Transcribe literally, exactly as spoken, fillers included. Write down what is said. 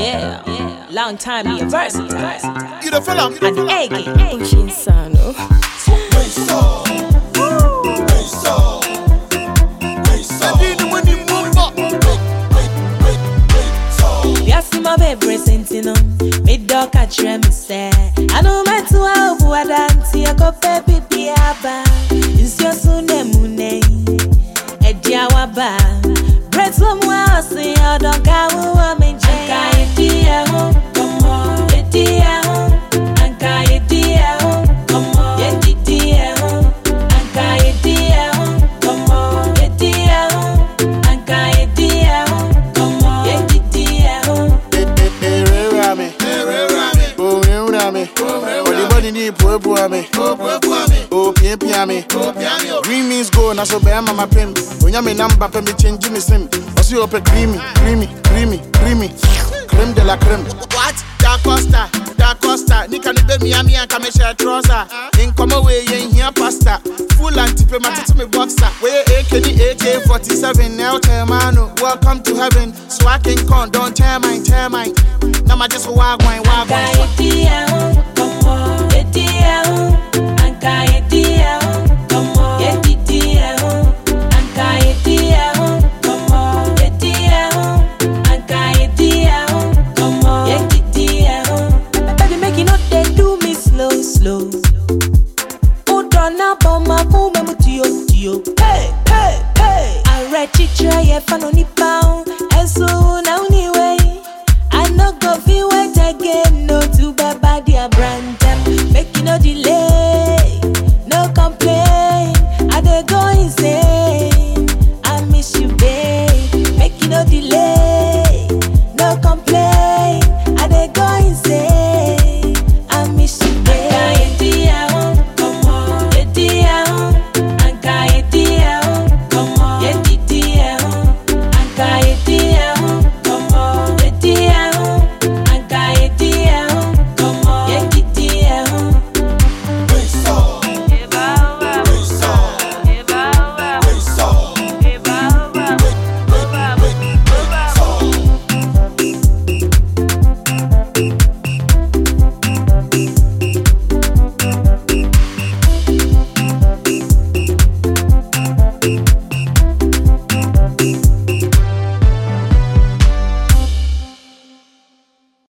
Yeah, yeah. Long time me a versatile. You the fella, you the And fella. eggy. Pushing Sano. Yes, my baby sentino. Me dog catch me say. I know my two out who are dancing. I go baby piaba. It's your Sunday mune. Edia waba. Bread some was in your dog. I will me jay. Edia ho, come on. Edia ho, anka edia ho, come on. Edia ho, anka edia ho, come on. Edia ho, anka edia ho, come on. Edia ho. Green means go, na so bear mama pim. When you me number, pay me change me sim. Also you open creamy, creamy, creamy, creamy. Creme de la creme. What? Da Costa, Da Costa. Nika ni be Miami and come share trouser. In come away, you here pasta. Full antipe mati to me boxer. Where A K A K forty-seven, now Termano. Welcome to heaven. Swacking con, don't tear mine, tear mine. Now my just wag wine, wag wine. Anka edia ho, come on. Edia ho, anka edia